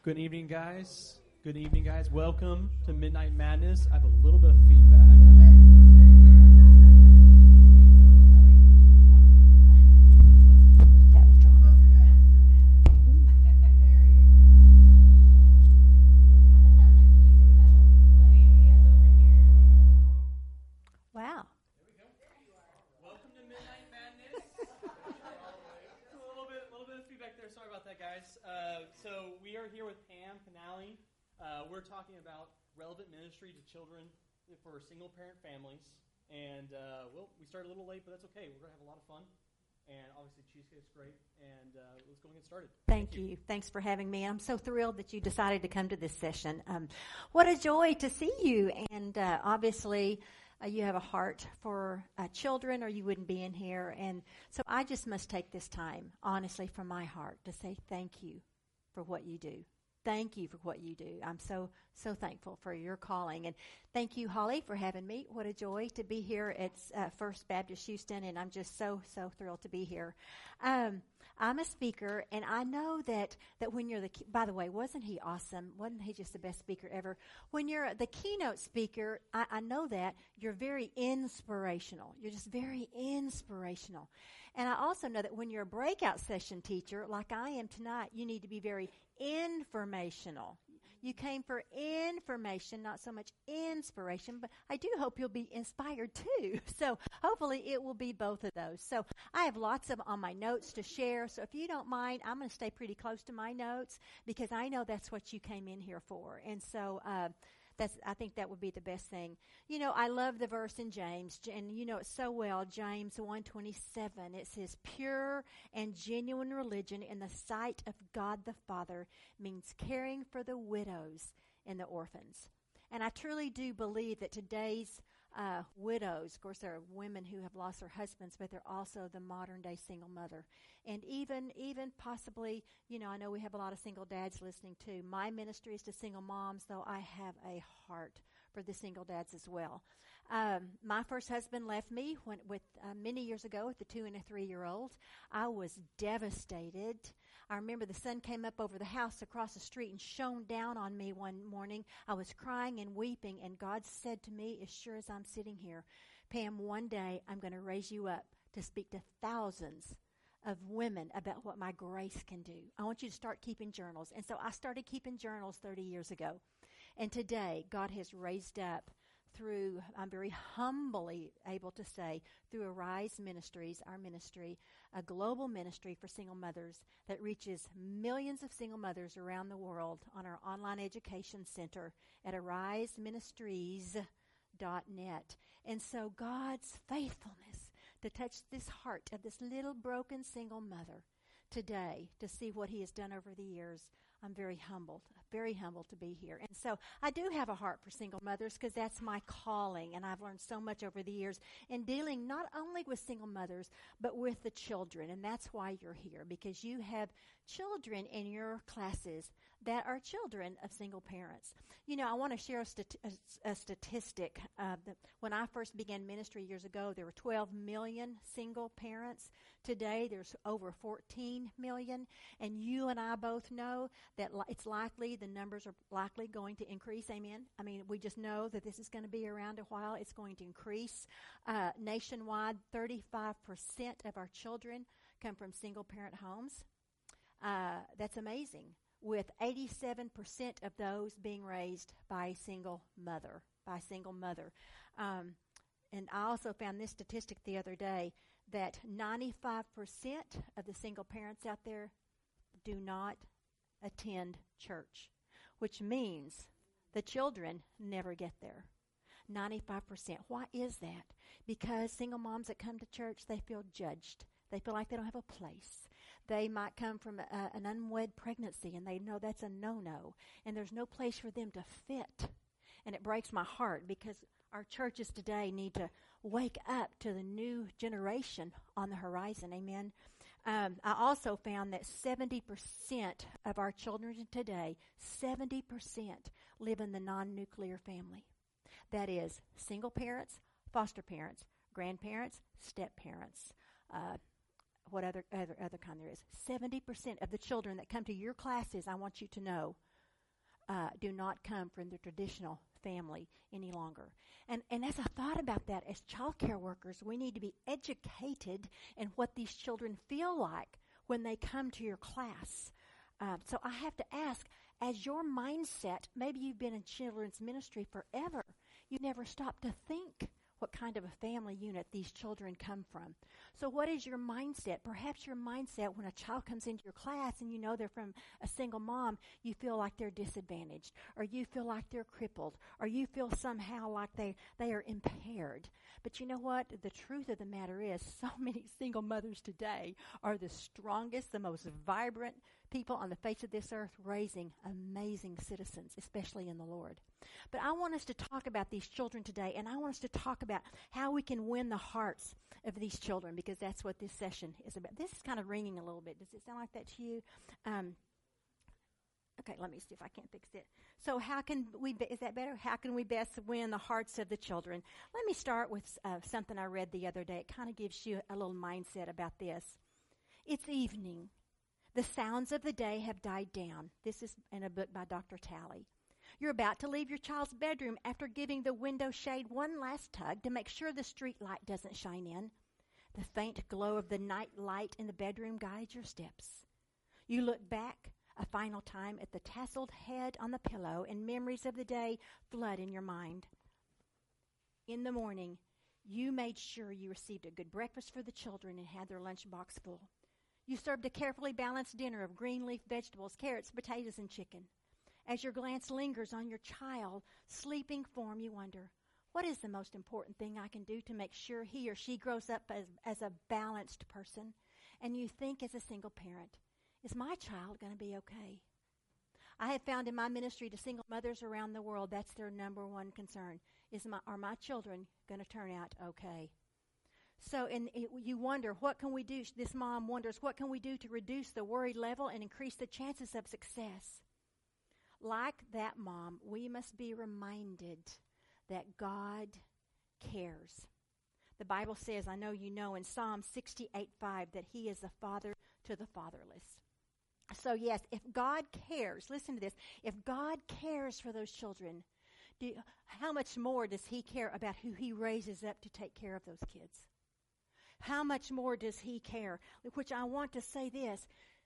Good evening, guys. Good evening, guys. Welcome to Midnight Madness. I have a little bit of feedback. Wow. Welcome to Midnight Madness. a little bit of feedback there. Sorry about that, guys. So we are here with Pam Canali. We're talking about relevant ministry to children for single-parent families. And, we started a little late, but that's okay. We're going to have a lot of fun. And obviously, cheesecake's great. And let's go and get started. Thank you. Thanks for having me. I'm so thrilled that you decided to come to this session. What a joy to see you. And obviously, you have a heart for children, or you wouldn't be in here. And so I just must take this time, honestly, from my heart to say thank you for what you do. Thank you for what you do. I'm so thankful for your calling. And thank you, Holly, for having me. What a joy to be here at First Baptist Houston, and I'm just so thrilled to be here. I'm a speaker, and I know that when you're by the way, wasn't he awesome? Wasn't he just the best speaker ever? When you're the keynote speaker, I know that you're very inspirational. You're just very inspirational. And I also know that when you're a breakout session teacher, like I am tonight, you need to be very informational. You came for information, not so much inspiration, but I do hope you'll be inspired too. So hopefully it will be both of those. So I have lots of on my notes to share. So if you don't mind, I'm going to stay pretty close to my notes because I know that's what you came in here for. And so I think that would be the best thing. You know, I love the verse in James, and you know it so well, James 1:27. It says, pure and genuine religion in the sight of God the Father means caring for the widows and the orphans. And I truly do believe that today's widows, of course, there are women who have lost their husbands, but they're also the modern-day single mother. And even possibly, you know, I know we have a lot of single dads listening too. My ministry is to single moms, though I have a heart for the single dads as well. My first husband left me many years ago with the 2 and a 3-year-old. I was devastated. I remember the sun came up over the house across the street and shone down on me one morning. I was crying and weeping, and God said to me, as sure as I'm sitting here, Pam, one day I'm going to raise you up to speak to thousands of women about what my grace can do. I want you to start keeping journals. And so I started keeping journals 30 years ago. And today, God has raised up through, I'm very humbly able to say, through Arise Ministries, our ministry, a global ministry for single mothers that reaches millions of single mothers around the world on our online education center at ariseministries.net. And so God's faithfulness to touch this heart of this little broken single mother today, to see what he has done over the years, I'm very humbled to be here. And so I do have a heart for single mothers because that's my calling, and I've learned so much over the years in dealing not only with single mothers, but with the children. And that's why you're here, because you have children in your classes that are children of single parents. You know, I want to share a statistic. When I first began ministry years ago, there were 12 million single parents. Today, there's over 14 million. And you and I both know that it's likely, the numbers are likely going to increase. Amen? I mean, we just know that this is going to be around a while. It's going to increase. Nationwide, 35% of our children come from single-parent homes. That's amazing, with 87% of those being raised by a single mother. And I also found this statistic the other day, that 95% of the single parents out there do not attend church, which means the children never get there. 95%. Why is that? Because single moms that come to church, they feel judged. They feel like they don't have a place. They might come from an unwed pregnancy, and they know that's a no-no, and there's no place for them to fit. And it breaks my heart because our churches today need to wake up to the new generation on the horizon. Amen. I also found that 70% of our children today, 70% live in the non-nuclear family. That is single parents, foster parents, grandparents, step-parents, what other kind there is. 70% of the children that come to your classes, I want you to know, do not come from the traditional family any longer. And as I thought about that, as child care workers, we need to be educated in what these children feel like when they come to your class. So I have to ask, as your mindset, maybe you've been in children's ministry forever, you never stop to think what kind of a family unit these children come from. So what is your mindset? Perhaps your mindset when a child comes into your class and you know they're from a single mom, you feel like they're disadvantaged, or you feel like they're crippled, or you feel somehow like they are impaired. But you know what? The truth of the matter is, so many single mothers today are the strongest, the most vibrant people on the face of this earth, raising amazing citizens, especially in the Lord. But I want us to talk about these children today, and I want us to talk about how we can win the hearts of these children, because that's what this session is about. This is kind of ringing a little bit. Does it sound like that to you? Okay, let me see if I can't fix it. So how can we, is that better? How can we best win the hearts of the children? Let me start with something I read the other day. It kind of gives you a little mindset about this. It's evening. The sounds of the day have died down. This is in a book by Dr. Talley. You're about to leave your child's bedroom after giving the window shade one last tug to make sure the street light doesn't shine in. The faint glow of the night light in the bedroom guides your steps. You look back a final time at the tasseled head on the pillow, and memories of the day flood in your mind. In the morning, you made sure you received a good breakfast for the children and had their lunchbox full. You served a carefully balanced dinner of green leaf vegetables, carrots, potatoes, and chicken. As your glance lingers on your child's sleeping form, you wonder, what is the most important thing I can do to make sure he or she grows up as a balanced person? And you think as a single parent, is my child going to be okay? I have found in my ministry to single mothers around the world, that's their number one concern. Are my children going to turn out okay? So you wonder, what can we do? This mom wonders, what can we do to reduce the worry level and increase the chances of success? Like that mom, we must be reminded that God cares. The Bible says, I know you know, in Psalm 68:5, that he is the father to the fatherless. So yes, if God cares, listen to this, if God cares for those children, how much more does he care about who he raises up to take care of those kids? How much more does he care? Which I want to say this,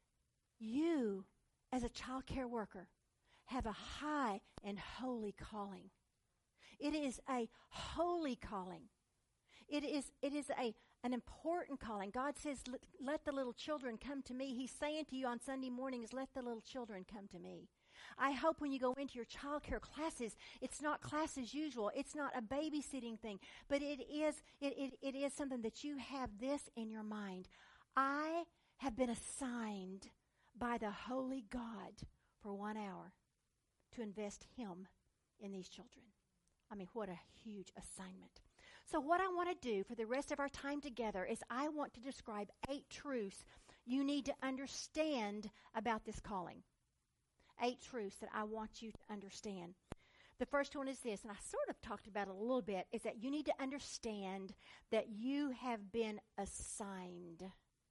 you as a child care worker have a high and holy calling. It is a holy calling. It is an important calling. God says, let the little children come to me. He's saying to you on Sunday mornings, let the little children come to me. I hope when you go into your child care classes, it's not class as usual. It's not a babysitting thing, but it is something that you have this in your mind. I have been assigned by the holy God for 1 hour to invest him in these children. I mean, what a huge assignment. So what I want to do for the rest of our time together is I want to describe 8 truths you need to understand about this calling. 8 truths that I want you to understand. The first one is this, and I sort of talked about it a little bit, is that you need to understand that you have been assigned.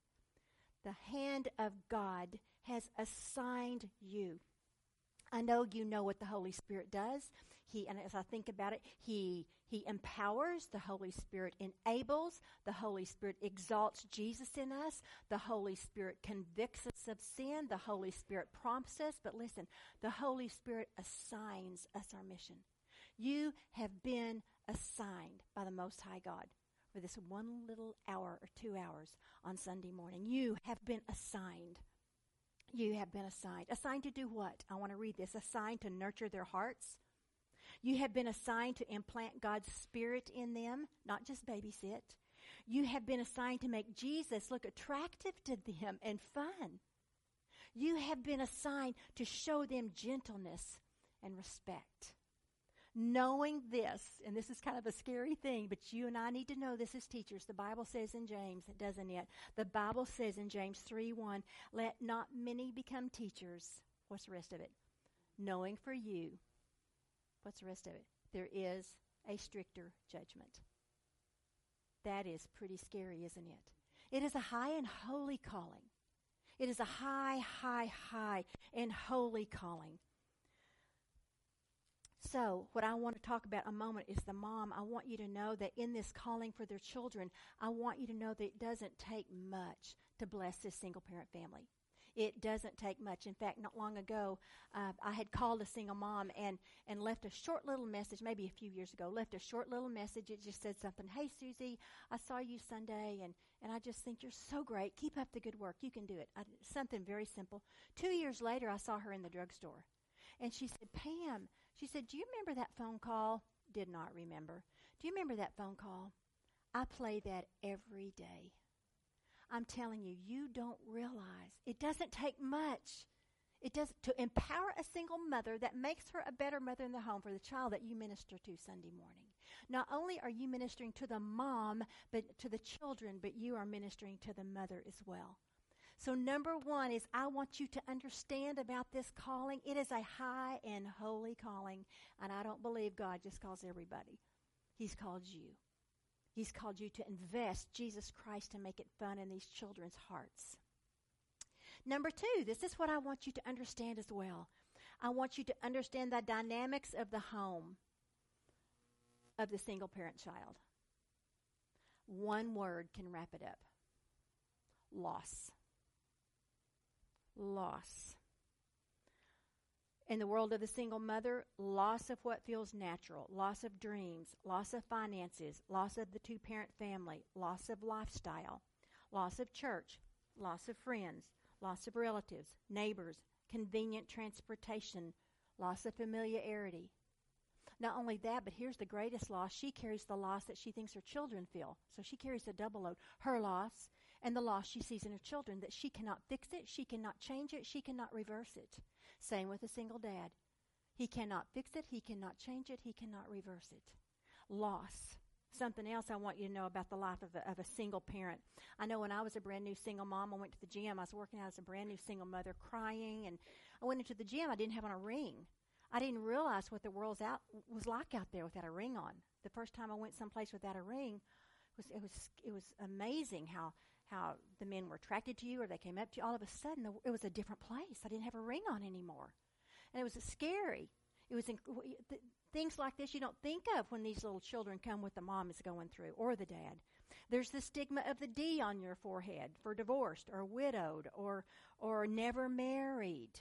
The hand of God has assigned you. I know you know what the Holy Spirit does. And as I think about it, He empowers, the Holy Spirit enables, the Holy Spirit exalts Jesus in us, the Holy Spirit convicts us of sin, the Holy Spirit prompts us. But listen, the Holy Spirit assigns us our mission. You have been assigned by the Most High God for this 1 little hour or 2 hours on Sunday morning. You have been assigned. You have been assigned. Assigned to do what? I want to read this. Assigned to nurture their hearts. You have been assigned to implant God's Spirit in them, not just babysit. You have been assigned to make Jesus look attractive to them and fun. You have been assigned to show them gentleness and respect. Knowing this, and this is kind of a scary thing, but you and I need to know this as teachers. The Bible says in James, doesn't it? The Bible says in James 3:1, let not many become teachers. What's the rest of it? Knowing for you. What's the rest of it? There is a stricter judgment. That is pretty scary, isn't it? It is a high and holy calling. It is a high, high, high and holy calling. So what I want to talk about a moment is the mom. I want you to know that in this calling for their children, I want you to know that it doesn't take much to bless this single-parent family. It doesn't take much. In fact, not long ago, I had called a single mom and left a short little message, maybe a few years ago, left a short little message. It just said something, "Hey, Susie, I saw you Sunday, and I just think you're so great. Keep up the good work. You can do it." Something very simple. 2 years later, I saw her in the drugstore. And she said, "Pam," she said, "do you remember that phone call?" Did not remember. "Do you remember that phone call? I play that every day." I'm telling you, you don't realize. It doesn't take much. It does to empower a single mother that makes her a better mother in the home for the child that you minister to Sunday morning. Not only are you ministering to the mom, but to the children, but you are ministering to the mother as well. So number one is I want you to understand about this calling. It is a high and holy calling, and I don't believe God just calls everybody. He's called you. He's called you to invest Jesus Christ and make it fun in these children's hearts. Number two, this is what I want you to understand as well. I want you to understand the dynamics of the home of the single-parent child. One word can wrap it up. Loss. Loss. In the world of the single mother, loss of what feels natural, loss of dreams, loss of finances, loss of the two-parent family, loss of lifestyle, loss of church, loss of friends, loss of relatives, neighbors, convenient transportation, loss of familiarity. Not only that, but here's the greatest loss. She carries the loss that she thinks her children feel. So she carries a double load. Her loss and the loss she sees in her children, that she cannot fix it, she cannot change it, she cannot reverse it. Same with a single dad. He cannot fix it, he cannot change it, he cannot reverse it. Loss. Something else I want you to know about the life of a single parent. I know when I was a brand new single mom, I went to the gym. I was working out as a brand new single mother, crying, and I went into the gym. I didn't have on a ring. I didn't realize what the world was like out there without a ring on. The first time I went someplace without a ring, it was amazing how the men were attracted to you or they came up to you. All of a sudden, it was a different place. I didn't have a ring on anymore. And it was scary. It was things like this you don't think of when these little children come with the mom is going through or the dad. There's the stigma of the D on your forehead for divorced or widowed or never married.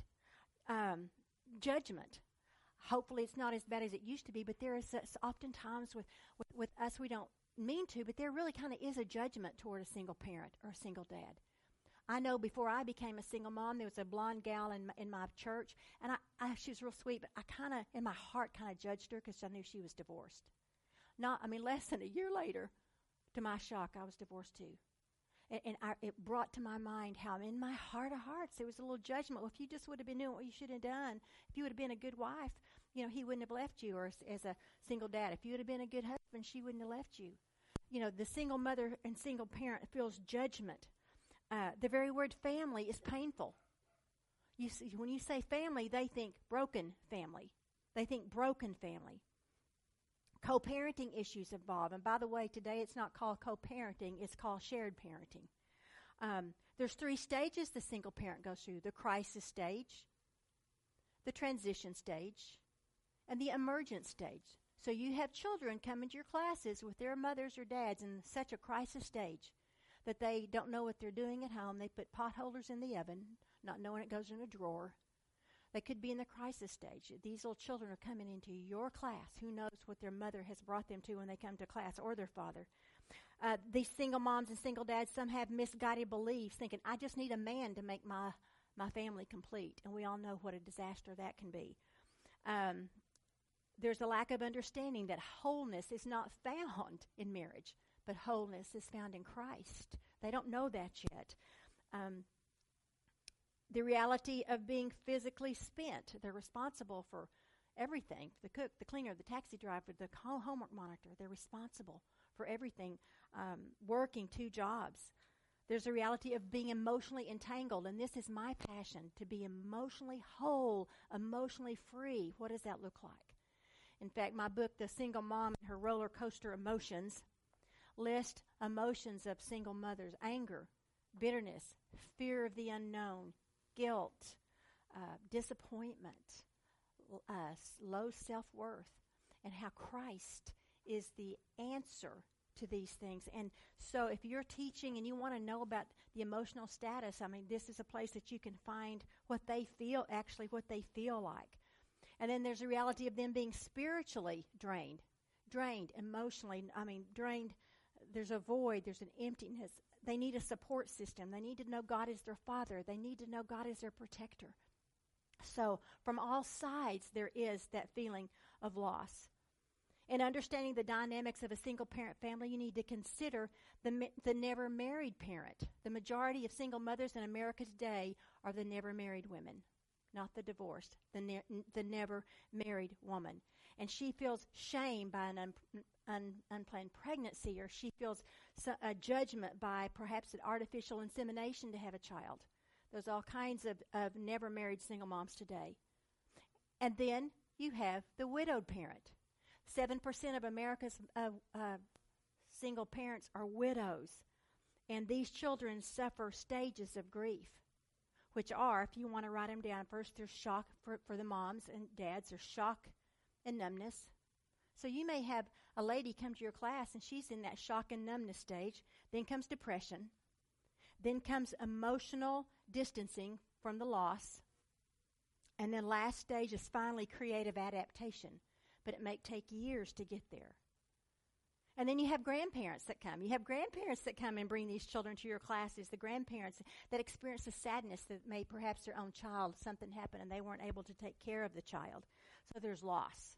Judgment. Hopefully it's not as bad as it used to be, but there is oftentimes with us we don't mean to, but there really kind of is a judgment toward a single parent or a single dad. I know before I became a single mom, there was a blonde gal in my church, and she was real sweet, but I kind of, in my heart, kind of judged her because I knew she was divorced. Less than a year later, to my shock, I was divorced too. And it brought to my mind how in my heart of hearts, there was a little judgment. Well, if you just would have been doing what you should have done, if you would have been a good wife, he wouldn't have left you, or as a single dad. If you would have been a good husband, she wouldn't have left you. The single mother and single parent feels judgment. The very word family is painful. You see, when you say family, they think broken family. They think broken family. Co-parenting issues involved. And by the way, today it's not called co-parenting, it's called shared parenting. There's 3 stages the single parent goes through: the crisis stage, the transition stage, and the emergent stage. So you have children come into your classes with their mothers or dads in such a crisis stage that they don't know what they're doing at home. They put pot holders in the oven, not knowing it goes in a drawer. They could be in the crisis stage. These little children are coming into your class. Who knows what their mother has brought them to when they come to class, or their father. These single moms and single dads, some have misguided beliefs, thinking, I just need a man to make my family complete. And we all know what a disaster that can be. There's a lack of understanding that wholeness is not found in marriage, but wholeness is found in Christ. They don't know that yet. The reality of being physically spent. They're responsible for everything. The cook, the cleaner, the taxi driver, the homework monitor. They're responsible for everything. Working 2 jobs. There's a reality of being emotionally entangled. And this is my passion, to be emotionally whole, emotionally free. What does that look like? In fact, my book, The Single Mom and Her Roller Coaster Emotions, list emotions of single mothers: anger, bitterness, fear of the unknown, guilt, disappointment, low self-worth, and how Christ is the answer to these things. And so if you're teaching and you want to know about the emotional status, I mean, this is a place that you can find what they feel like. And then there's the reality of them being spiritually drained emotionally. I mean, drained, there's a void, there's an emptiness. They need a support system. They need to know God is their Father. They need to know God is their protector. So from all sides, there is that feeling of loss. In understanding the dynamics of a single-parent family, you need to consider the never-married parent. The majority of single mothers in America today are the never-married women, not the divorced, the never-married woman. And she feels shame by an unplanned pregnancy, or she feels a judgment by perhaps an artificial insemination to have a child. There's all kinds of never-married single moms today. And then you have the widowed parent. 7% of America's single parents are widows. And these children suffer stages of grief, which are, if you want to write them down, first there's shock for the moms and dads. There's shock and numbness. So you may have a lady come to your class and she's in that shock and numbness stage. Then comes depression. Then comes emotional distancing from the loss. And then last stage is finally creative adaptation. But it may take years to get there. And then you have grandparents that come. You have grandparents that come and bring these children to your classes. The grandparents that experience the sadness that may perhaps their own child, something happened and they weren't able to take care of the child. So there's loss.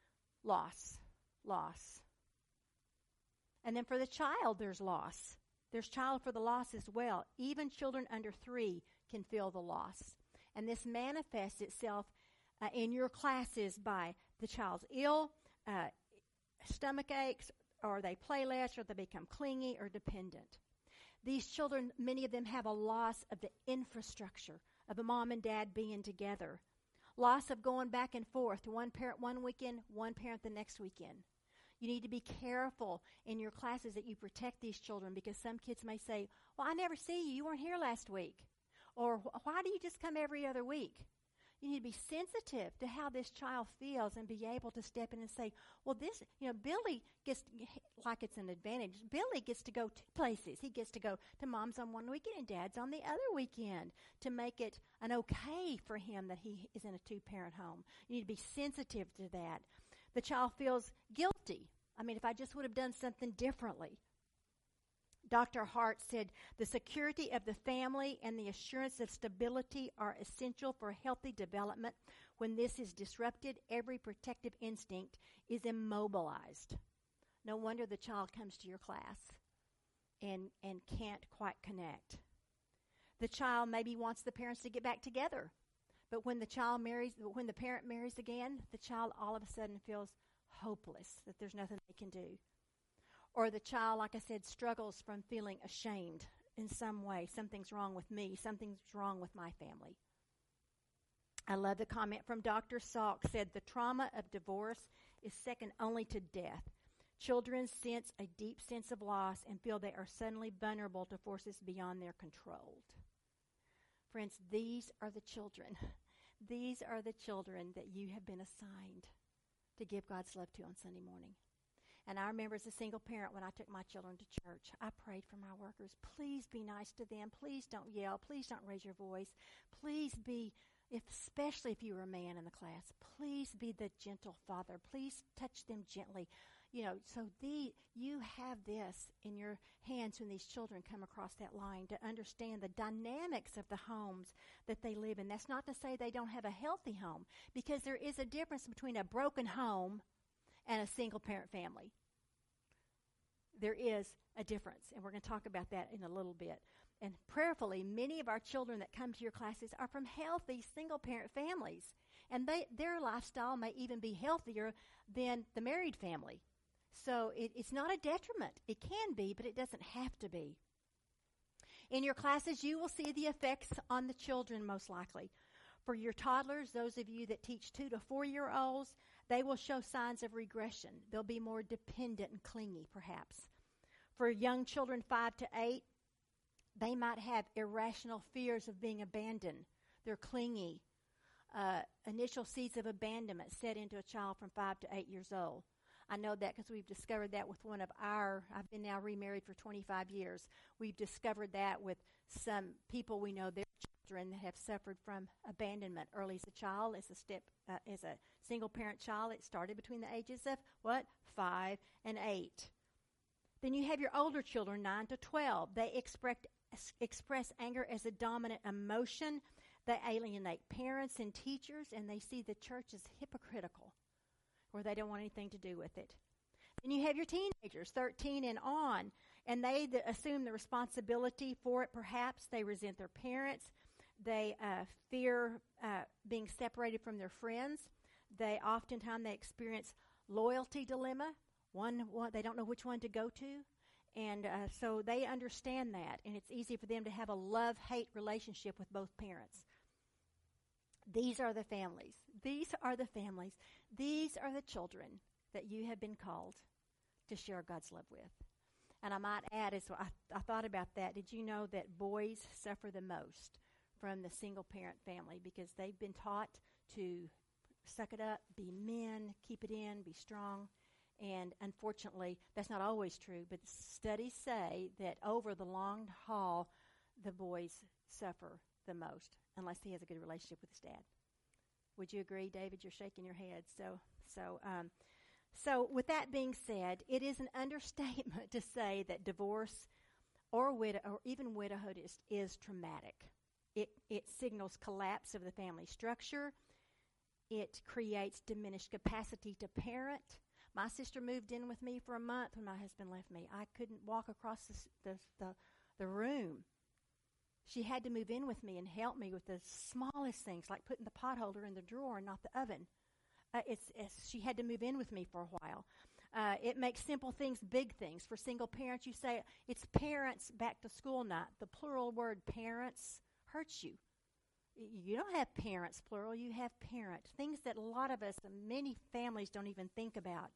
And then for the child, there's loss. There's child for the loss as well. Even children under 3 can feel the loss. And this manifests itself in your classes by the child's ill, stomach aches, or they play less, or they become clingy or dependent. These children, many of them have a loss of the infrastructure of a mom and dad being together. Loss of going back and forth, one parent one weekend, one parent the next weekend. You need to be careful in your classes that you protect these children, because some kids may say, well, I never see you. You weren't here last week. Or why do you just come every other week? You need to be sensitive to how this child feels and be able to step in and say, well, this, Billy gets, like it's an advantage, Billy gets to go 2 places. He gets to go to mom's on one weekend and dad's on the other weekend, to make it an okay for him that he is in a 2-parent home. You need to be sensitive to that. The child feels guilty. I mean, if I just would have done something differently. Dr. Hart said, the security of the family and the assurance of stability are essential for healthy development. When this is disrupted, every protective instinct is immobilized. No wonder the child comes to your class and can't quite connect. The child maybe wants the parents to get back together. But when the parent marries again, the child all of a sudden feels hopeless, that there's nothing they can do. Or the child, like I said, struggles from feeling ashamed in some way. Something's wrong with me. Something's wrong with my family. I love the comment from Dr. Salk, said, the trauma of divorce is second only to death. Children sense a deep sense of loss and feel they are suddenly vulnerable to forces beyond their control. Friends, these are the children. These are the children that you have been assigned to give God's love to on Sunday morning. And I remember as a single parent, when I took my children to church, I prayed for my workers. Please be nice to them. Please don't yell. Please don't raise your voice. Please be, especially if you were a man in the class, please be the gentle father. Please touch them gently. So you have this in your hands when these children come across that line, to understand the dynamics of the homes that they live in. That's not to say they don't have a healthy home, because there is a difference between a broken home and a single-parent family. There is a difference, and we're going to talk about that in a little bit. And prayerfully, many of our children that come to your classes are from healthy single-parent families, and their lifestyle may even be healthier than the married family. So it's not a detriment. It can be, but it doesn't have to be. In your classes, you will see the effects on the children most likely. For your toddlers, those of you that teach 2 to 4-year-olds, they will show signs of regression. They'll be more dependent and clingy, perhaps. For young children 5 to 8, they might have irrational fears of being abandoned. They're clingy. initial seeds of abandonment set into a child from 5 to 8 years old. I know that because we've discovered that with one of I've been now remarried for 25 years. We've discovered that with some people we know, their children that have suffered from abandonment early as a child, as a single parent child. It started between the ages of 5 and 8. Then you have your older children, 9 to 12. They express anger as a dominant emotion. They alienate parents and teachers, and they see the church as hypocritical, or they don't want anything to do with it. Then you have your teenagers, 13 and on, and they assume the responsibility for it. Perhaps they resent their parents. They fear being separated from their friends. Oftentimes they experience loyalty dilemma. One, they don't know which one to go to. And so they understand that, and it's easy for them to have a love-hate relationship with both parents. These are the families. These are the families. These are the children that you have been called to share God's love with. And I might add, as I thought about that, did you know that boys suffer the most from the single-parent family because they've been taught to suck it up, be men, keep it in, be strong. And unfortunately, that's not always true, but studies say that over the long haul, the boys suffer the most, unless he has a good relationship with his dad. Would you agree, David? You're shaking your head. So with that being said, it is an understatement to say that divorce or even widowhood is traumatic. It signals collapse of the family structure. It creates diminished capacity to parent. My sister moved in with me for a month when my husband left me. I couldn't walk across the room. She had to move in with me and help me with the smallest things, like putting the pot holder in the drawer and not the oven. She had to move in with me for a while. It makes simple things big things. For single parents, you say it's parents back to school night. The plural word parents hurts you. You don't have parents, plural. You have parent. Things that a lot of us, many families don't even think about.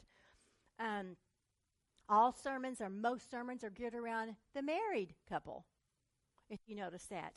All sermons, or most sermons, are geared around the married couple, if you notice that.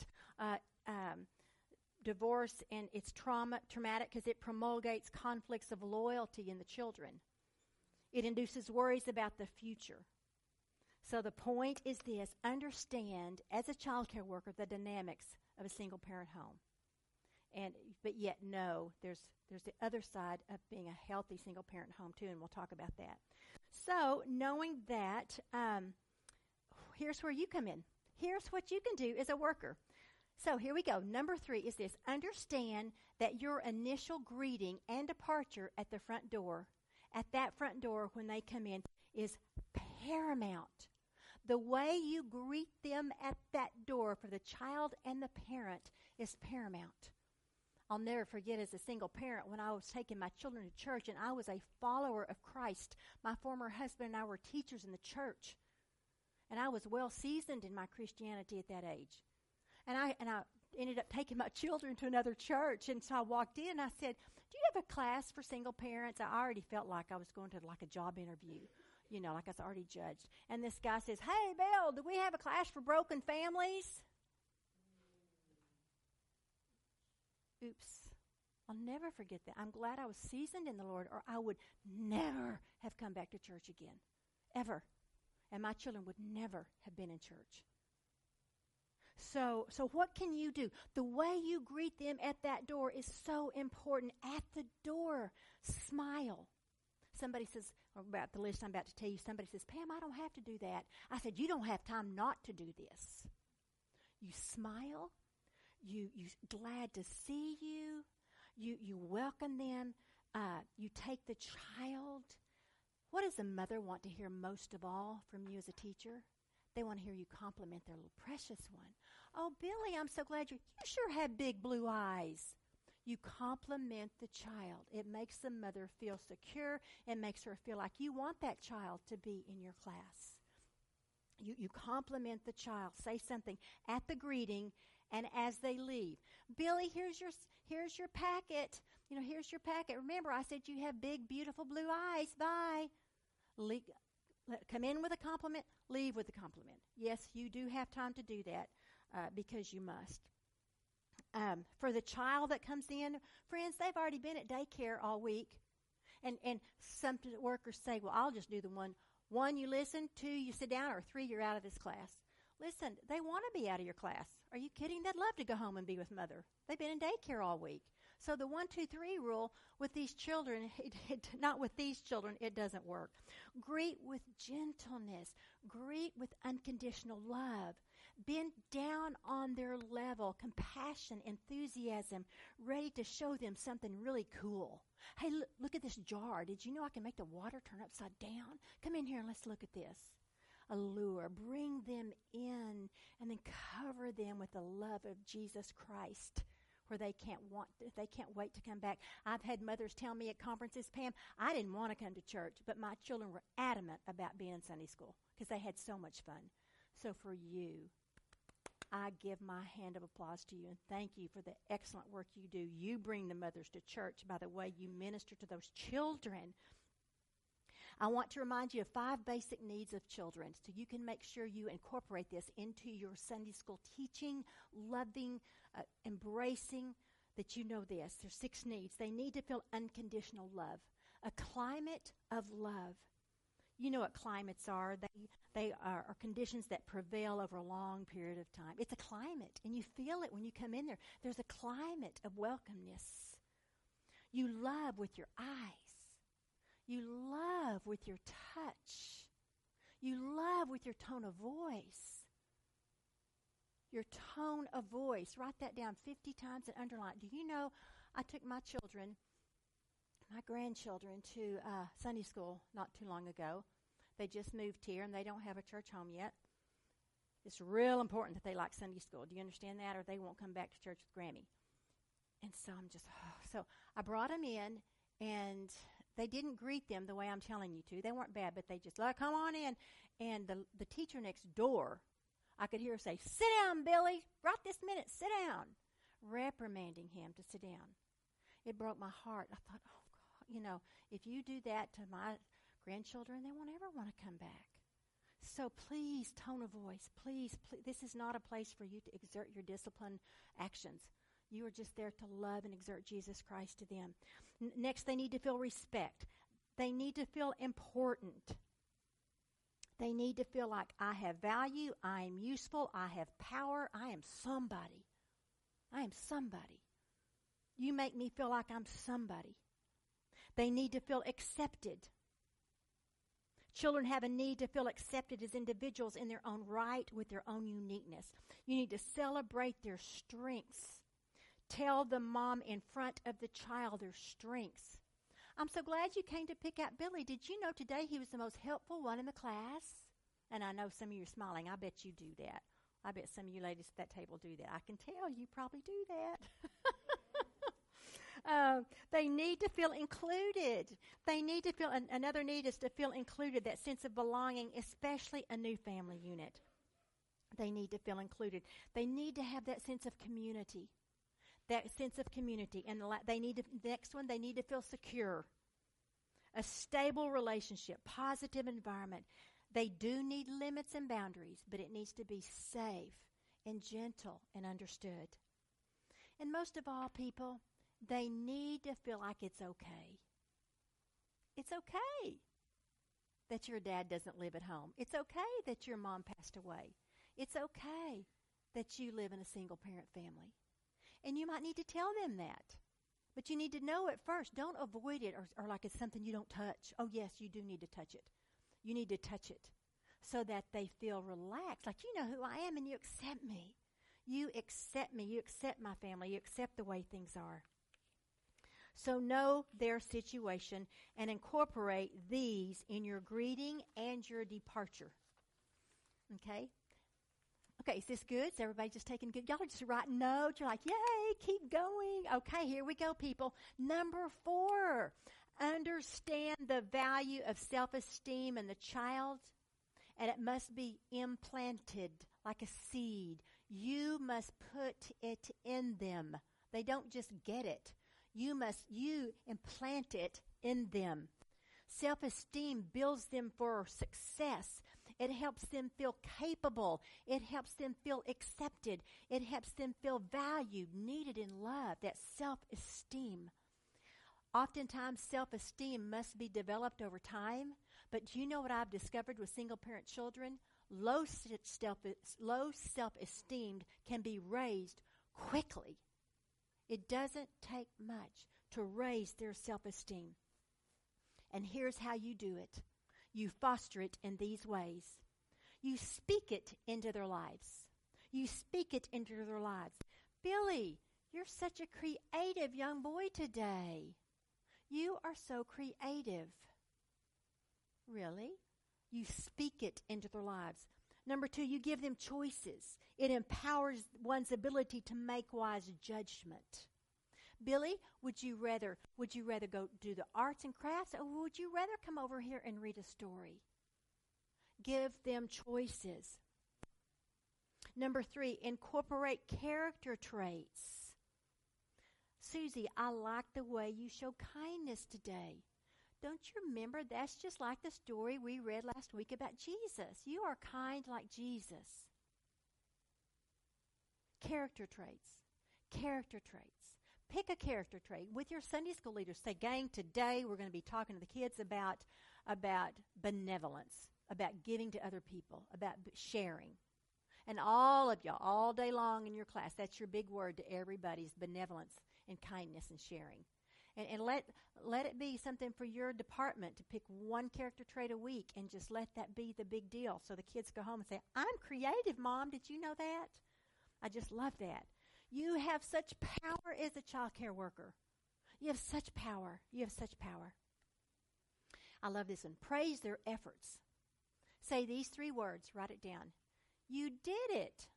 Divorce, and it's traumatic because it promulgates conflicts of loyalty in the children. It induces worries about the future. So the point is this: understand, as a child care worker, the dynamics of a single-parent home. But yet know there's the other side of being a healthy single-parent home too, and we'll talk about that. So knowing that, here's where you come in. Here's what you can do as a worker. So here we go. Number 3 is this: understand that your initial greeting and departure at the front door, at that front door when they come in, is paramount. The way you greet them at that door for the child and the parent is paramount. I'll never forget, as a single parent, when I was taking my children to church and I was a follower of Christ. My former husband and I were teachers in the church. And I was well seasoned in my Christianity at that age. And I ended up taking my children to another church. And so I walked in and I said, "Do you have a class for single parents?" I already felt like I was going to like a job interview, like I was already judged. And this guy says, "Hey, Bill, do we have a class for broken families?" Oops. I'll never forget that. I'm glad I was seasoned in the Lord, or I would never have come back to church again. Ever. And my children would never have been in church. So what can you do? The way you greet them at that door is so important. At the door, smile. Somebody says, about the list I'm about to tell you, somebody says, "Pam, I don't have to do that." I said, "You don't have time not to do this." You smile. You glad to see you. You welcome them. You take the child. What does a mother want to hear most of all from you as a teacher? They want to hear you compliment their little precious one. "Oh, Billy, I'm so glad you sure have big blue eyes." You compliment the child. It makes the mother feel secure. It makes her feel like you want that child to be in your class. You compliment the child. Say something at the greeting and as they leave. "Billy, here's your packet. Here's your packet. Remember, I said you have big, beautiful blue eyes. Bye." Come in with a compliment. Leave with a compliment. Yes, you do have time to do that because you must. for the child that comes in, friends, they've already been at daycare all week. And some workers say, well, I'll just do the one. One, you listen. Two, you sit down. Or three, you're out of this class. Listen, they want to be out of your class. Are you kidding? They'd love to go home and be with mother. They've been in daycare all week. So the 1, 2, 3 rule with these children, not with these children, it doesn't work. Greet with gentleness. Greet with unconditional love. Bend down on their level, compassion, enthusiasm, ready to show them something really cool. Hey, look at this jar. Did you know I can make the water turn upside down? Come in here and let's look at this. Allure. Bring them in and then cover them with the love of Jesus Christ, where they can't wait to come back. I've had mothers tell me at conferences, Pam, I didn't want to come to church, but my children were adamant about being in Sunday school because they had so much fun. So for you, I give my hand of applause to you and thank you for the excellent work you do. You bring the mothers to church by the way you minister to those children. I want to remind you of 5 basic needs of children so you can make sure you incorporate this into your Sunday school teaching, loving, embracing, that you know this. There's 6 needs. They need to feel unconditional love, a climate of love. You know what climates are. They are conditions that prevail over a long period of time. It's a climate, and you feel it when you come in there. There's a climate of welcomeness. You love with your eyes. You love with your touch. You love with your tone of voice. Your tone of voice. Write that down 50 times and underline it. Do you know, I took my grandchildren to Sunday school not too long ago. They just moved here and they don't have a church home yet. It's real important that they like Sunday school. Do you understand that? Or they won't come back to church with Grammy. And so so I brought them in, and they didn't greet them the way I'm telling you to. They weren't bad, but they just, come on in. And the teacher next door, I could hear her say, sit down, Billy, right this minute, sit down, reprimanding him to sit down. It broke my heart. I thought, oh, God, if you do that to my grandchildren, they won't ever want to come back. So please, tone of voice, please, this is not a place for you to exert your discipline actions. You are just there to love and exert Jesus Christ to them. Next, they need to feel respect. They need to feel important. They need to feel like I have value, I am useful, I have power, I am somebody. I am somebody. You make me feel like I'm somebody. They need to feel accepted. Children have a need to feel accepted as individuals in their own right with their own uniqueness. You need to celebrate their strengths. Tell the mom in front of the child their strengths. I'm so glad you came to pick out Billy. Did you know today he was the most helpful one in the class? And I know some of you are smiling. I bet you do that. I bet some of you ladies at that table do that. I can tell you probably do that. They need to feel included. They need to feel, another need is to feel included, that sense of belonging, especially a new family unit. They need to feel included. They need to have that sense of community. That sense of community. And the next one, they need to feel secure. A stable relationship, positive environment. They do need limits and boundaries, but it needs to be safe and gentle and understood. And most of all, people, they need to feel like it's okay. It's okay that your dad doesn't live at home. It's okay that your mom passed away. It's okay that you live in a single-parent family. And you might need to tell them that. But you need to know it first. Don't avoid it or like it's something you don't touch. Oh, yes, you do need to touch it. You need to touch it so that they feel relaxed. Like, you know who I am and you accept me. You accept me. You accept my family. You accept the way things are. So know their situation and incorporate these in your greeting and your departure. Okay? Okay, is this good? Is everybody just taking good? Y'all are just writing notes. You're like, yay, keep going. Okay, here we go, people. Number 4, understand the value of self-esteem in the child, and it must be implanted like a seed. You must put it in them. They don't just get it. You implant it in them. Self-esteem builds them for success. It helps them feel capable. It helps them feel accepted. It helps them feel valued, needed, and loved. That self-esteem. Oftentimes, self-esteem must be developed over time. But do you know what I've discovered with single-parent children? Low self-esteem can be raised quickly. It doesn't take much to raise their self-esteem. And here's how you do it. You foster it in these ways. You speak it into their lives. You speak it into their lives. Billy, you're such a creative young boy today. You are so creative. Really? You speak it into their lives. Number 2, you give them choices. It empowers one's ability to make wise judgment. Billy, would you rather go do the arts and crafts, or would you rather come over here and read a story? Give them choices. Number 3, incorporate character traits. Susie, I like the way you show kindness today. Don't you remember? That's just like the story we read last week about Jesus. You are kind like Jesus. Character traits. Character traits. Pick a character trait. With your Sunday school leaders, say, gang, today we're going to be talking to the kids about benevolence, about giving to other people, about sharing. And all of y'all, all day long in your class, that's your big word to everybody's benevolence and kindness and sharing. And let it be something for your department to pick one character trait a week and just let that be the big deal. So the kids go home and say, I'm creative, Mom. Did you know that? I just love that. You have such power as a child care worker. You have such power. You have such power. I love this one. Praise their efforts. Say these 3 words. Write it down. You did it.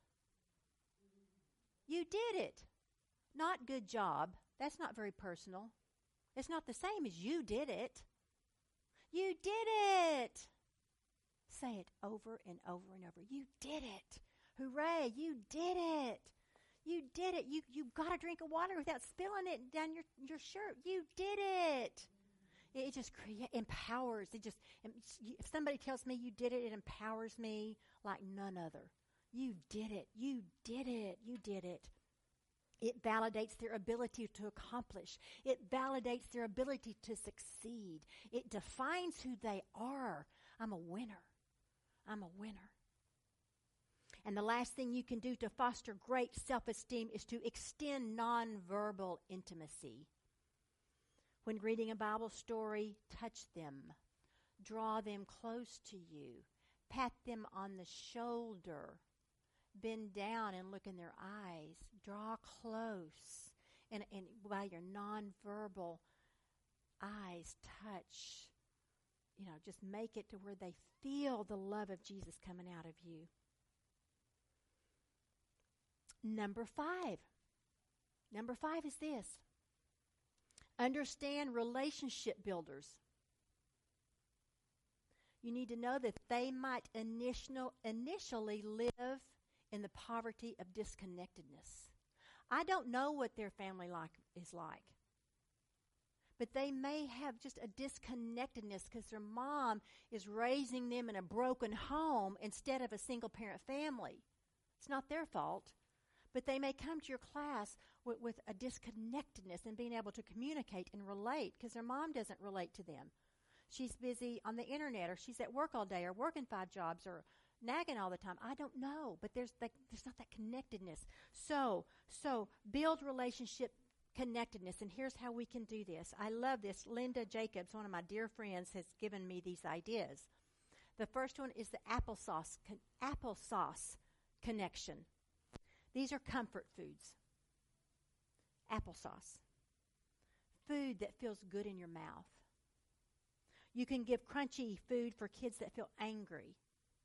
You did it. Not good job. That's not very personal. It's not the same as you did it. You did it. Say it over and over and over. You did it. Hooray, you did it. You did it. You got a drink of water without spilling it down your shirt. You did it. It just empowers. If somebody tells me you did it, it empowers me like none other. You did it. You did it. You did it. It validates their ability to accomplish. It validates their ability to succeed. It defines who they are. I'm a winner. I'm a winner. And the last thing you can do to foster great self-esteem is to extend nonverbal intimacy. When reading a Bible story, touch them. Draw them close to you. Pat them on the shoulder. Bend down and look in their eyes. Draw close. And by your nonverbal eyes, touch. Just make it to where they feel the love of Jesus coming out of you. Number 5. Number 5 is this. Understand relationship builders. You need to know that they might initially live in the poverty of disconnectedness. I don't know what their family is like. But they may have just a disconnectedness because their mom is raising them in a broken home instead of a single-parent family. It's not their fault. But they may come to your class with a disconnectedness and being able to communicate and relate because their mom doesn't relate to them. She's busy on the internet, or she's at work all day, or working 5 jobs, or nagging all the time. I don't know, but there's not that connectedness. So build relationship connectedness, and here's how we can do this. I love this. Linda Jacobs, one of my dear friends, has given me these ideas. The first one is the applesauce connection. These are comfort foods. Applesauce. Food that feels good in your mouth. You can give crunchy food for kids that feel angry.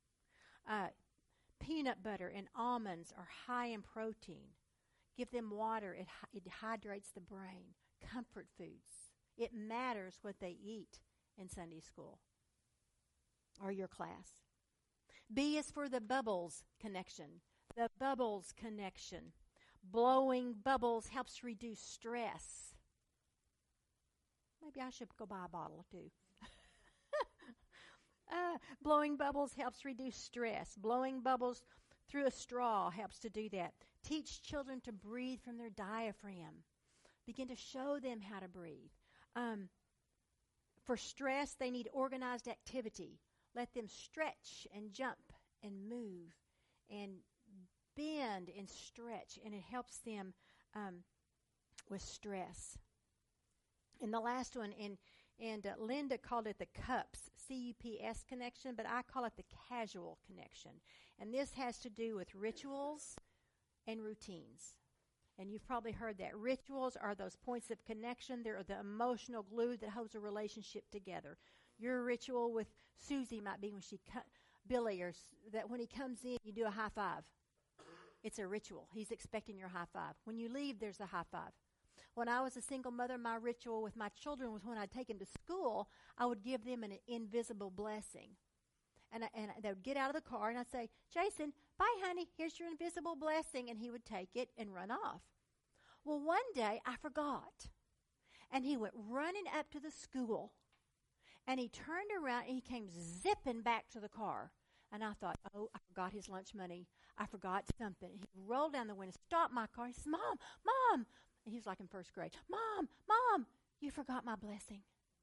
Peanut butter and almonds are high in protein. Give them water. It hydrates the brain. Comfort foods. It matters what they eat in Sunday school or your class. B is for the bubbles connection. The bubbles connection. Blowing bubbles helps reduce stress. Maybe I should go buy a bottle or 2. Blowing bubbles helps reduce stress. Blowing bubbles through a straw helps to do that. Teach children to breathe from their diaphragm. Begin to show them how to breathe. For stress, they need organized activity. Let them stretch and jump and move and bend and stretch, and it helps them with stress. And the last one, and Linda called it the CUPS, C-U-P-S connection, but I call it the casual connection. And this has to do with rituals and routines. And you've probably heard that. Rituals are those points of connection. They're the emotional glue that holds a relationship together. Your ritual with Susie might be when Billy, or that when he comes in, you do a high five. It's a ritual. He's expecting your high five. When you leave, there's a high five. When I was a single mother, my ritual with my children was when I'd take them to school, I would give them an invisible blessing. And they would get out of the car, and I'd say, Jason, bye, honey. Here's your invisible blessing. And he would take it and run off. Well, one day, I forgot. And he went running up to the school. And he turned around, and he came zipping back to the car. And I thought, oh, I forgot his lunch money. I forgot something. He rolled down the window, stopped my car. He said, Mom. And he was like in first grade. Mom, you forgot my blessing.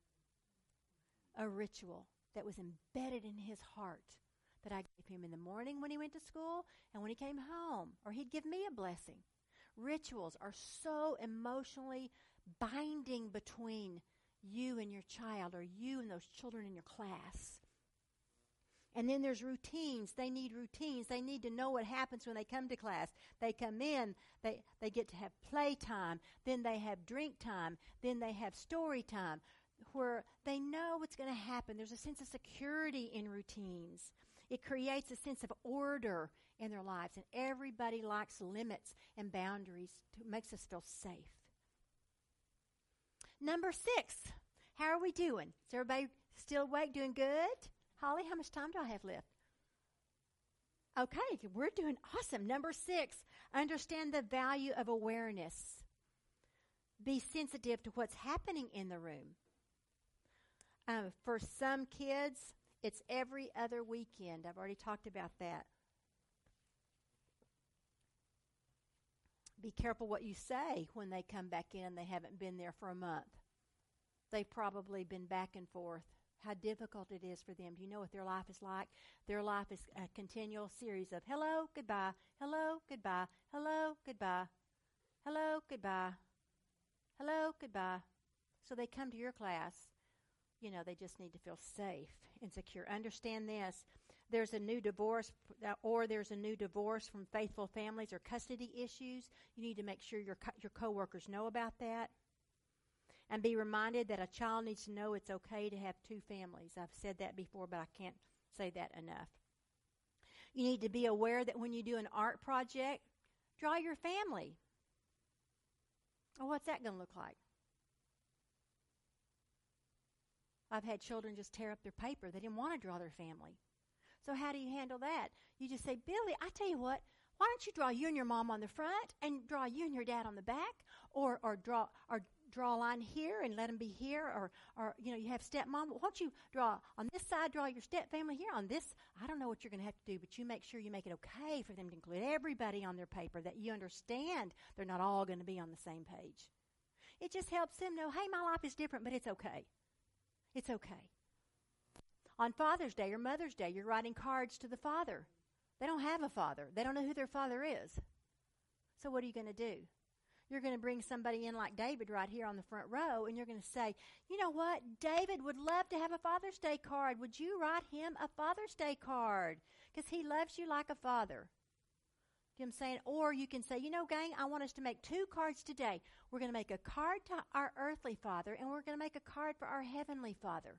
A ritual that was embedded in his heart that I gave him in the morning when he went to school and when he came home, or he'd give me a blessing. Rituals are so emotionally binding between you and your child, or you and those children in your class. And then there's routines. They need routines. They need to know what happens when they come to class. They come in, they get to have playtime, then they have drink time, then they have story time, where they know what's going to happen. There's a sense of security in routines. It creates a sense of order in their lives, and everybody likes limits and boundaries. It makes us feel safe. Number 6, how are we doing? Is everybody still awake, doing good? Holly, how much time do I have left? Okay, we're doing awesome. Number 6, understand the value of awareness. Be sensitive to what's happening in the room. For some kids, it's every other weekend. I've already talked about that. Be careful what you say when they come back in and they haven't been there for a month. They've probably been back and forth. How difficult it is for them. Do you know what their life is like? Their life is a continual series of hello, goodbye, hello, goodbye, hello, goodbye, hello, goodbye, hello, goodbye. So they come to your class. You know, they just need to feel safe and secure. Understand this. There's a new divorce, or there's a new divorce from faithful families or custody issues. You need to make sure your coworkers know about that. And be reminded that a child needs to know it's okay to have 2 families. I've said that before, but I can't say that enough. You need to be aware that when you do an art project, draw your family. Oh, what's that going to look like? I've had children just tear up their paper. They didn't want to draw their family. So how do you handle that? You just say, Billy, I tell you what, why don't you draw you and your mom on the front and draw you and your dad on the back, or draw a line here and let them be here, or you have stepmom. Why don't you draw on this side, draw your step family here, on this, I don't know what you're going to have to do, but you make sure you make it okay for them to include everybody on their paper, that you understand they're not all going to be on the same page. It just helps them know, hey, my life is different, but it's okay. It's okay. On Father's Day or Mother's Day, you're writing cards to the father. They don't have a father. They don't know who their father is. So what are you going to do? You're going to bring somebody in like David right here on the front row, and you're going to say, you know what? David would love to have a Father's Day card. Would you write him a Father's Day card? Because he loves you like a father. You know what I'm saying? Or you can say, you know, gang, I want us to make 2 cards today. We're going to make a card to our earthly father, and we're going to make a card for our heavenly father.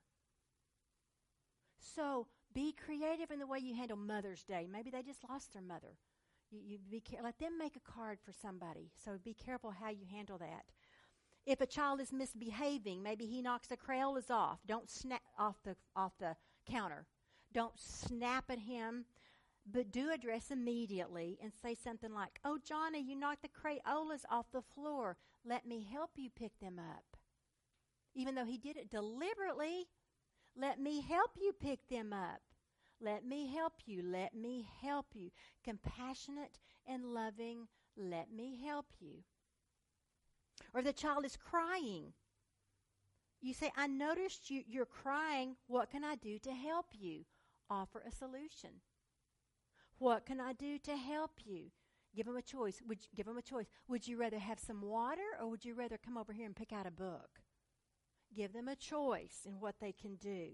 So be creative in the way you handle Mother's Day. Maybe they just lost their mother. Let them make a card for somebody. So be careful how you handle that. If a child is misbehaving, maybe he knocks the Crayolas off. Don't snap off the counter. Don't snap at him, but do address immediately and say something like, oh, Johnny, you knocked the Crayolas off the floor. Let me help you pick them up. Even though he did it deliberately, Let me help you pick them up. Let me help you. Let me help you. Compassionate and loving, let me help you. Or the child is crying. You say, I noticed you're crying. What can I do to help you? Offer a solution. What can I do to help you? Give them a choice. Give them a choice. Would you rather have some water, or would you rather come over here and pick out a book? Give them a choice in what they can do.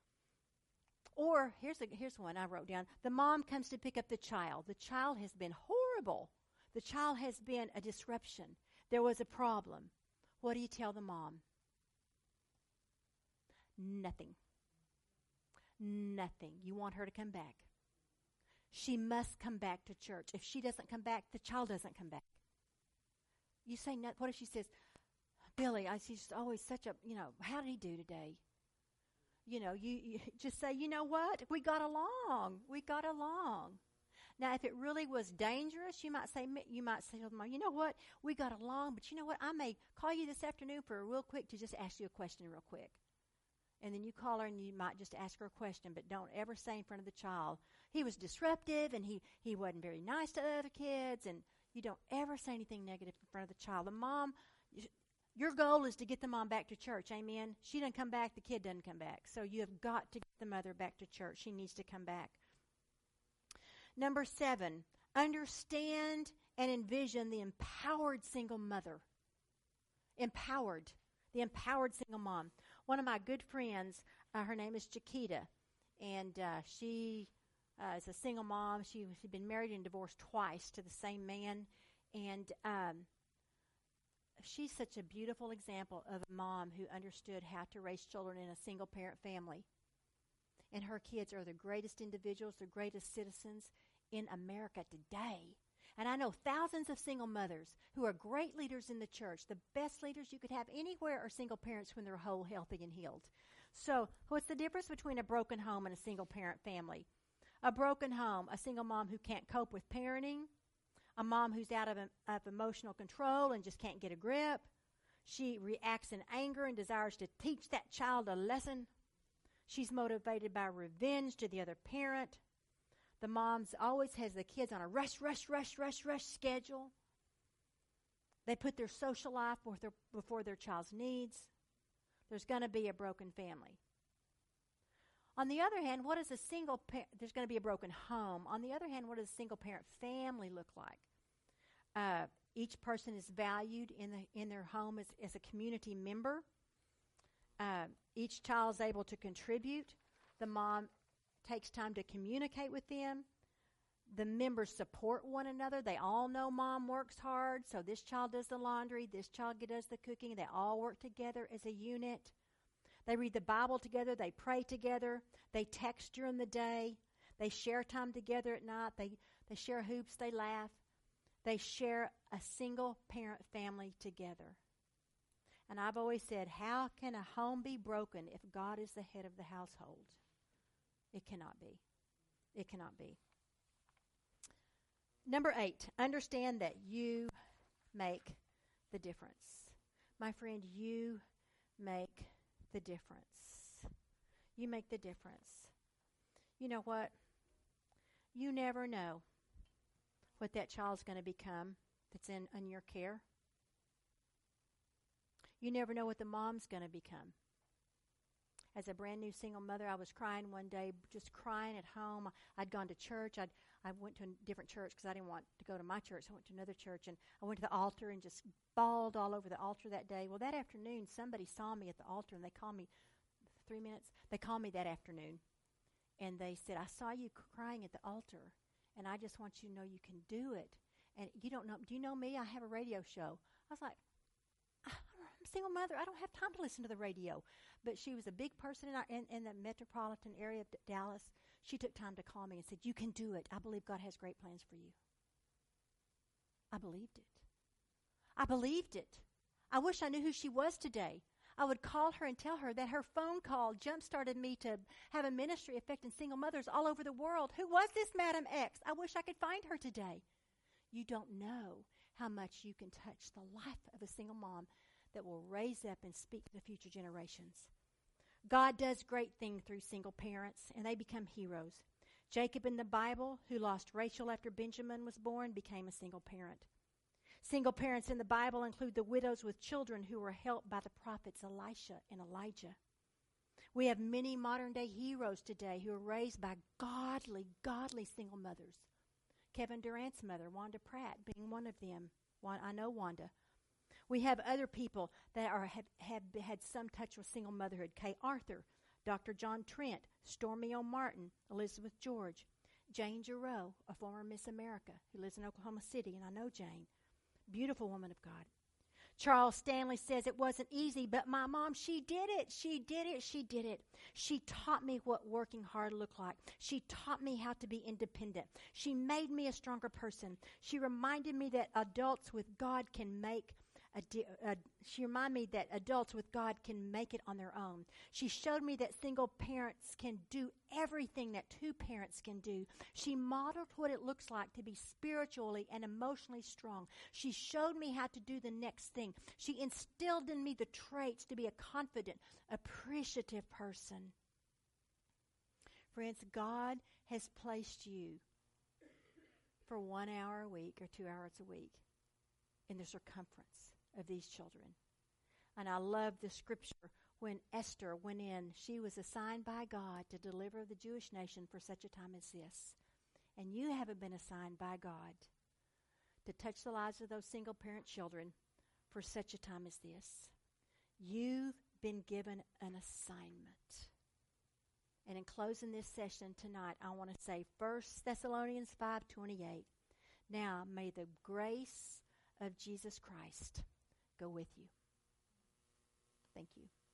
Or here's one I wrote down. The mom comes to pick up the child. The child has been horrible. The child has been a disruption. There was a problem. What do you tell the mom? Nothing. Nothing. You want her to come back. She must come back to church. If she doesn't come back, the child doesn't come back. You say, no, what if she says, Billy, she's always such a, how did he do today? You just say, you know what? We got along. We got along. Now, if it really was dangerous, you might say to them, you know what? We got along, but you know what? I may call you this afternoon for real quick to just ask you a question real quick. And then you call her and you might just ask her a question, but don't ever say in front of the child, he was disruptive and he wasn't very nice to other kids, and you don't ever say anything negative in front of the child. The mom, your goal is to get the mom back to church, amen? She doesn't come back, the kid doesn't come back. So you have got to get the mother back to church. She needs to come back. Number 7, understand and envision the empowered single mother. Empowered. The empowered single mom. One of my good friends, her name is Chiquita, and she is a single mom. She'd been married and divorced twice to the same man, and she's such a beautiful example of a mom who understood how to raise children in a single-parent family. And her kids are the greatest individuals, the greatest citizens in America today. And I know thousands of single mothers who are great leaders in the church. The best leaders you could have anywhere are single parents when they're whole, healthy, and healed. So what's the difference between a broken home and a single-parent family? A broken home, a single mom who can't cope with parenting, a mom who's out of emotional control and just can't get a grip. She reacts in anger and desires to teach that child a lesson. She's motivated by revenge to the other parent. The mom always has the kids on a rush schedule. They put their social life before their child's needs. There's going to be a broken family. On the other hand, there's going to be a broken home. On the other hand, what does a single-parent family look like? Each person is valued in their home as a community member. Each child is able to contribute. The mom takes time to communicate with them. The members support one another. They all know mom works hard, so this child does the laundry, this child does the cooking. They all work together as a unit. They read the Bible together. They pray together. They text during the day. They share time together at night. They share hoops. They laugh. They share a single-parent family together. And I've always said, how can a home be broken if God is the head of the household? It cannot be. It cannot be. Number 8, understand that you make the difference. My friend, you make the difference. You make the difference. You know what? You never know what that child's going to become that's in your care. You never know what the mom's going to become. As a brand new single mother, I was crying one day, just crying at home. I'd gone to church. I went to a different church because I didn't want to go to my church. So I went to another church, and I went to the altar and just bawled all over the altar that day. Well, that afternoon, somebody saw me at the altar, and they called me 3 minutes. They called me that afternoon, and they said, I saw you crying at the altar, and I just want you to know you can do it. And you don't know, do you know me? I have a radio show. I was like, I'm a single mother. I don't have time to listen to the radio. But she was a big person in the metropolitan area of Dallas. She took time to call me and said, you can do it. I believe God has great plans for you. I believed it. I believed it. I wish I knew who she was today. I would call her and tell her that her phone call jump-started me to have a ministry affecting single mothers all over the world. Who was this Madam X? I wish I could find her today. You don't know how much you can touch the life of a single mom that will raise up and speak to the future generations. God does great things through single parents, and they become heroes. Jacob in the Bible, who lost Rachel after Benjamin was born, became a single parent. Single parents in the Bible include the widows with children who were helped by the prophets Elisha and Elijah. We have many modern-day heroes today who are raised by godly single mothers. Kevin Durant's mother, Wanda Pratt, being one of them. I know Wanda. We have other people that have had some touch with single motherhood. Kay Arthur, Dr. John Trent, Stormy O. Martin, Elizabeth George, Jane Giroux, a former Miss America who lives in Oklahoma City, and I know Jane. Beautiful woman of God. Charles Stanley says it wasn't easy, but my mom, she did it. She did it. She did it. She taught me what working hard looked like. She taught me how to be independent. She made me a stronger person. She reminded me that adults with God can make she reminded me that adults with God can make it on their own. She showed me that single parents can do everything that two parents can do. She modeled what it looks like to be spiritually and emotionally strong. She showed me how to do the next thing. She instilled in me the traits to be a confident, appreciative person. Friends, God has placed you for 1 hour a week or 2 hours a week in the circumference of these children. And I love the scripture when Esther went in. She was assigned by God to deliver the Jewish nation for such a time as this. And you haven't been assigned by God to touch the lives of those single parent children for such a time as this. You've been given an assignment. And in closing this session tonight, I want to say 1 Thessalonians 5:28. Now may the grace of Jesus Christ go with you. Thank you.